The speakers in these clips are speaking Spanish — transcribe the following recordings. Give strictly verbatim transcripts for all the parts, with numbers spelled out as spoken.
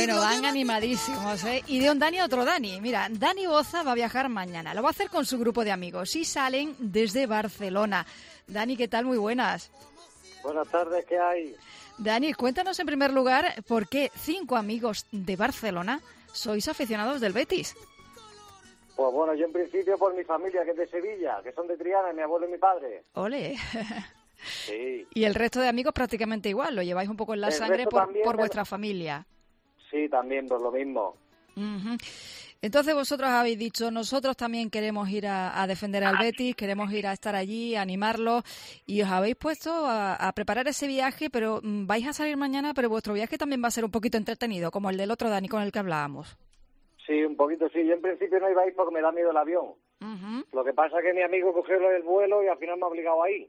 Bueno, van animadísimos, ¿eh? Y de un Dani a otro Dani. Mira, Dani Boza va a viajar mañana. Lo va a hacer con su grupo de amigos y salen desde Barcelona. Dani, ¿qué tal? Muy buenas. Buenas tardes, ¿qué hay? Dani, cuéntanos en primer lugar por qué cinco amigos de Barcelona sois aficionados del Betis. Pues bueno, yo en principio por mi familia, que es de Sevilla, que son de Triana, mi abuelo y mi padre. Ole. Sí. Y el resto de amigos prácticamente igual, lo lleváis un poco en la El sangre resto por, también, por pero- vuestra familia. Sí, también, pues lo mismo. Ujú. Entonces vosotros habéis dicho, nosotros también queremos ir a, a defender al Betis, queremos ir a estar allí, a animarlo, y os habéis puesto a, a preparar ese viaje, pero mm, vais a salir mañana, pero vuestro viaje también va a ser un poquito entretenido, como el del otro Dani con el que hablábamos. Sí, un poquito sí. Yo en principio no iba a ir porque me da miedo el avión. Ujú, Lo que pasa es que mi amigo cogió el vuelo y al final me ha obligado a ir.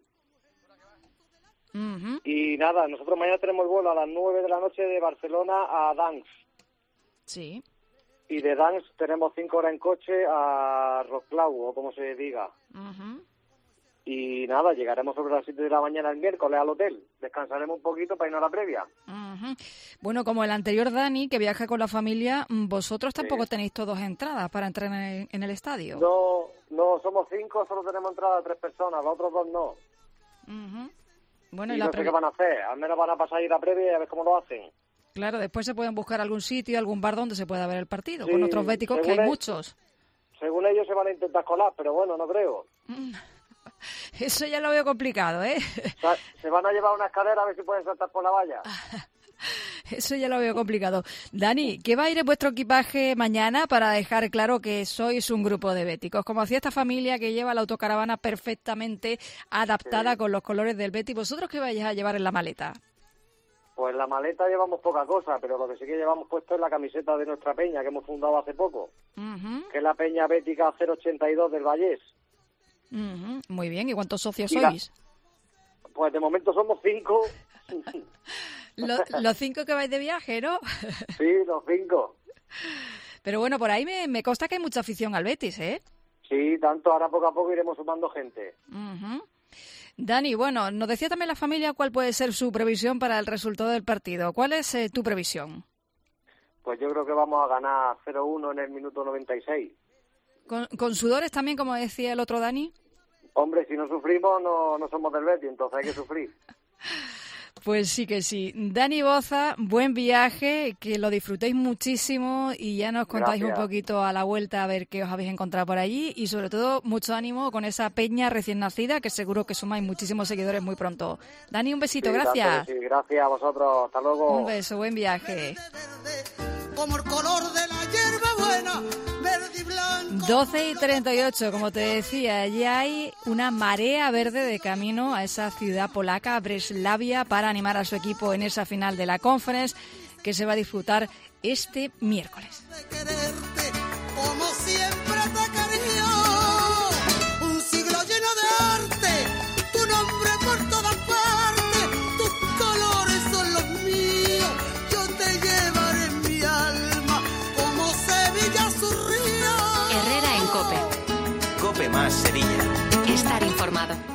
ujú. Y nada, nosotros mañana tenemos el vuelo a las nueve de la noche de Barcelona a Dansk. Sí. Y de Dansk tenemos cinco horas en coche a Wrocław, o como se diga. Ujú. Y nada, llegaremos sobre las siete de la mañana el miércoles al hotel. Descansaremos un poquito para irnos a la previa. Ujú. Bueno, como el anterior Dani, que viaja con la familia, mm, vosotros tampoco Sí. tenéis todos entradas para entrar en el, en el estadio. No, no, somos cinco, solo tenemos entrada a tres personas, los otros dos no. Ujú. Bueno, y Y la no sé previ- qué van a hacer, al menos van a pasar ahí la previa y a ver cómo lo hacen. Claro, después se pueden buscar algún sitio, algún bar donde se pueda ver el partido, Sí, con otros béticos que hay según el- muchos. Según ellos se van a intentar colar, pero bueno, no creo. Eso ya lo veo complicado, ¿eh? O sea, se van a llevar una escalera a ver si pueden saltar por la valla. Eso ya lo veo complicado. Dani, ¿qué va a ir en vuestro equipaje mañana para dejar claro que sois un grupo de béticos? Como hacía esta familia que lleva la autocaravana perfectamente adaptada Sí. con los colores del Betis, ¿vosotros qué vais a llevar en la maleta? Pues en la maleta llevamos poca cosa, pero lo que sí que llevamos puesto es la camiseta de nuestra peña que hemos fundado hace poco, Ujú, que es la Peña Bética cero ochenta y dos del Vallés. ujú. Muy bien, ¿y cuántos socios Y la- sois? Pues de momento somos cinco. Lo- los cinco que vais de viaje, ¿no? Sí, los cinco. Pero bueno, por ahí me, me consta que hay mucha afición al Betis, ¿eh? Sí, tanto ahora poco a poco iremos sumando gente. Ujú. Dani, bueno, nos decía también la familia cuál puede ser su previsión para el resultado del partido. ¿Cuál es eh, tu previsión? Pues yo creo que vamos a ganar cero uno en el minuto noventa y seis. ¿Con, con sudores también, como decía el otro Dani? Hombre, si no sufrimos no, no somos del Betis, entonces hay que sufrir. Pues sí que sí. Dani Boza, buen viaje, que lo disfrutéis muchísimo y ya nos contáis Gracias. un poquito a la vuelta a ver qué os habéis encontrado por allí y sobre todo mucho ánimo con esa peña recién nacida que seguro que sumáis muchísimos seguidores muy pronto. Dani, un besito, Sí, gracias. tanto que sí. Gracias a vosotros, hasta luego. Un beso, buen viaje. Como el color de la hierba buena, verde y blanco. doce y treinta y ocho, como te decía, ya hay una marea verde de camino a esa ciudad polaca, Breslavia, para animar a su equipo en esa final de la Conference que se va a disfrutar este miércoles. De quererte como siempre te quería. Un siglo lleno de arte, tu nombre por todas partes, tus colores son los míos. Yo te llevaré en mi alma como Sevilla su río. Herrera en COPE. Cope más Sevilla. Estar informado.